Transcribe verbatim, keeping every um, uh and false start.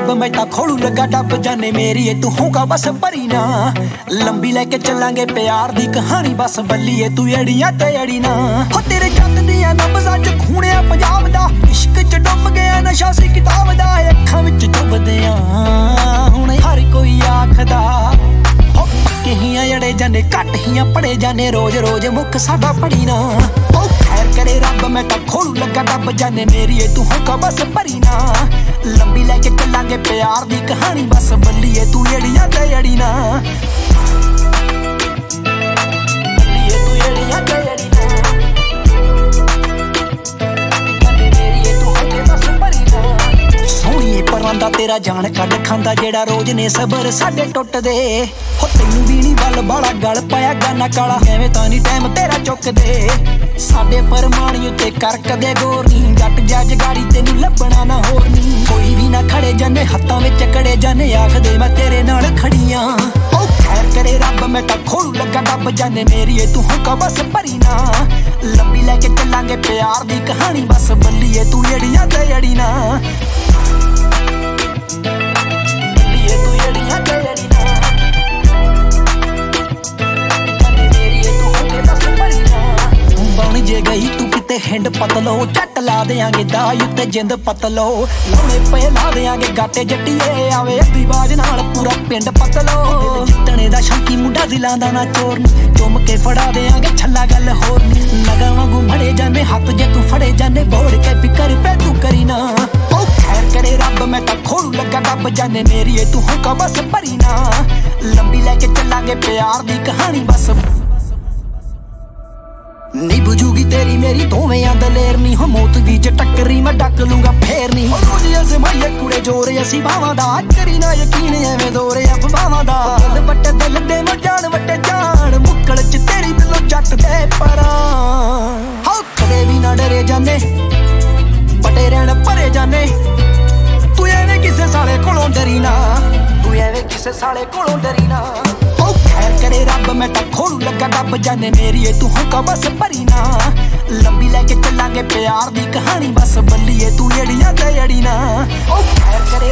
रब मैं ता खोलू लगा डब जाने मेरी तू होगा बस भरी ना लंबी लेके चलांगे प्यार दी कहानी बस बल्लीए तू एड़ियां ते एड़ी ना हो तेरे जट दियां नब्ज़ां च खूने पंजाब दा इश्क च डुब गया नशा सी किताब दा अखां विच चुभदियां हुण हर कोई आखदा हो पक्के हियां जड़े जाने घट हियां पढ़े जाने रोज रोज मुख साडा पढ़ी ना ओ खैर करे रब मैं ता खोलू लगा डब जाने मेरी तू होगा बस भरी ना लंबी लेके चलांगे प्यार दी कहानी बस बल्लीए तू एड़ियां ते एड़ी ना बल्लीए तू एड़ियां ते एड़ी ना जाने मेरी तू होगे बस भरी ना सोहणीए परांदा तेरा जान कड खांदा जेड़ा रोज ने सबर साडे टुटदे हो तैनू भी नी वल बाला गल पाया गाना काला एवें तां नी टाइम तेरा चुकदे साडे फरमानी उत्ते कर कदे गौर नी जट जज गाड़ी तेनू लभना ना होर नी कोई भी ना खड़े जाने हत्थां विच कड़े जाने आखदे मैं तेरे नाल खड़ियां ओ खैर करे रब मैं तां खोलू लगा डब जाने मेरी तू होगा बस भरी ना लंबी लेके चलांगे प्यार दी कहानी बस बल्लीए तू एड़ियां ते एड़ी ना बल्लीए तू एड़ियां ते एड़ी ना जाने मेरी तू होगे बस भरी ना बन जे गई तू किते हिंड पतलो झट ला देंगे दाई उत्ते जिंद पतलो लाने पे ला देंगे गाटे जट्टीए आवे अद्धी बाज नाल पूरा पिंड पतलो जितने दा शौकी मुंडा दिलां दा ना चोर चुम के फड़ा देंगे छल्ला गल होर नगा वांगू मड़े जाने हाथ जे तू फड़े जाने बोड़ के फिकर पे तू करी ना ओ खैर करे रब मैं ता खोलू लगा डब जाने मेरी तू होगा बस भरी ना लंबी लेके चलांगे प्यार दी कहानी बस नी बुझूगी तेरी मेरी दोवें दलेर नी हो मौत भी ज टक्करी मैं डक लूंगा फेर नी रोज ऐसे माइये कुड़े जोरे असी बावां दा करी ना यकीन एवें दोरे अफवाहां दा दिल वट्टे दिल दे मैं जान वट्टे जान मुक्कल च तेरी दिलों जट दे परां हो कदे भी ना डरे जाने बटे रहण भरे जाने तू एवें किसे साले कोलों डरी ना तू एवें किसे साले कोलों डरी ना ओ खैर करे रब मैं ता खोलू लगा डब जाने मेरी तू होगा बस भरी ना लंबी लेके चलांगे प्यार दी कहानी बस बल्लीए तू एड़ियां ते एड़ी ना ओ खैर करे